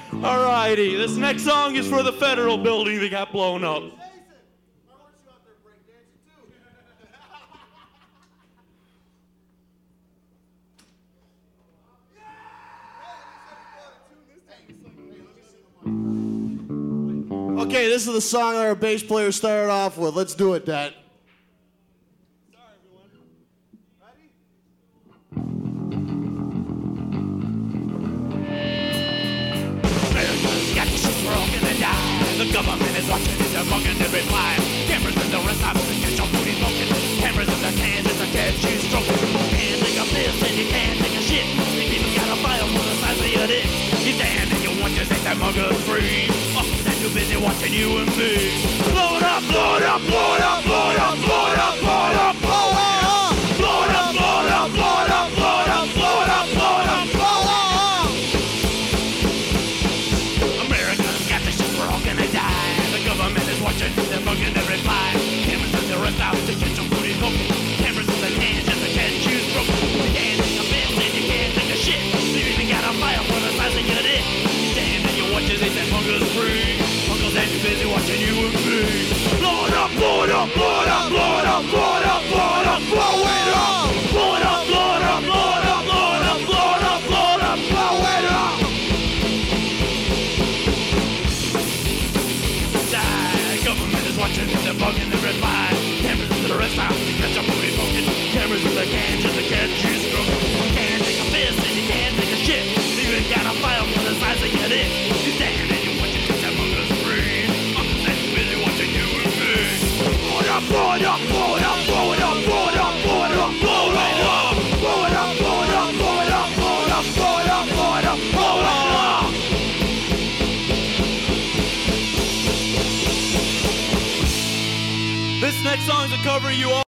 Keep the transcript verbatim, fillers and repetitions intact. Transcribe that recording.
Alrighty, this next song is for the federal building that got blown up. Okay, this is the song that our bass player started off with. Let's do it, Dad. The government is watching it, they're bugging every fly. Cameras in the rest house to catch your booty smoking. Cameras in the cans, it's a catch you stroking. You can't take a piss and you can't take a shit. You even got a file for the size of your dick. You stand and you want to take that mugger free. Oh, then you're busy watching you and me. Blow it up, blow it up, blow it up, blow it up, blow it up, blow it up, blow it up. Blow it up, blow it up, blow it up, blow it up, blow it up, blow it up, blow it up. America's got the shit, we're all gonna die. The government is watching, they're bugging every fly. Cameras in the rest house to catch your booty smoking. Cameras in the cans just to catch you stroking. You can't take a piss and you can't take a shit. You even got a file for the size of your dick. You stand and you watch as they set muggers free. Muggles and you busy watching you and me. Blow it up, blow it up, blow it up, blow it up, blow it up, blow it up, blow it up. Blow it up, blow it up, blow it up, blow it up, blow it up, blow it up, blow it up. Government is watching, they're bugging every fly. Cameras in the rest house to catch a booty smoking. Cameras in the cans just to catch you stroking. You can't take a piss and you can't take a shit. You even got a file for the size of your dick. You stand and you watch it cause that mother's free. I'm just busy watching you and me. Blow it up, blow it up, blow it up, blow it up, blow it up, blow it up, blow it up. Blow it up, blow it up, blow it up, blow it up, blow it up, blow it up, blow it up. This next song is a cover you all